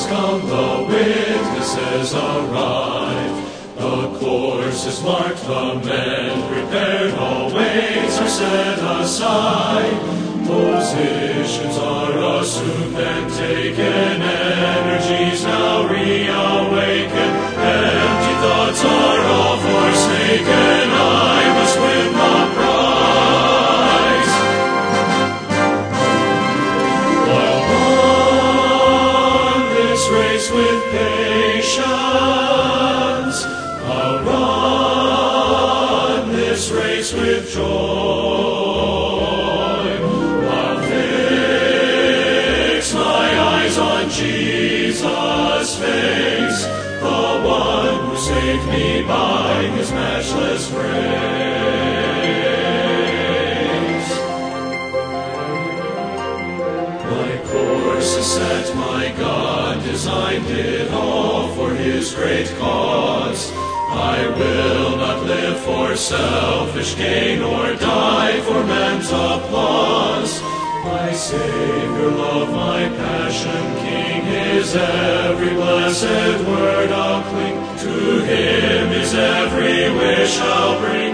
has come, the witnesses arrive. The course is marked, the men prepared, all weights are set aside. Positions are assumed and taken, energies now reawaken. Empty thoughts are all forsaken, I must win the prize. I'll run this race with patience, I'll run this race with joy. On Jesus' face, the one who saved me by his matchless grace. My course is set, my God designed it all for his great cause. I will not live for selfish gain or die for man's applause. My Savior, love, my passion, King, his every blessed word I'll cling. To him his every wish I'll bring.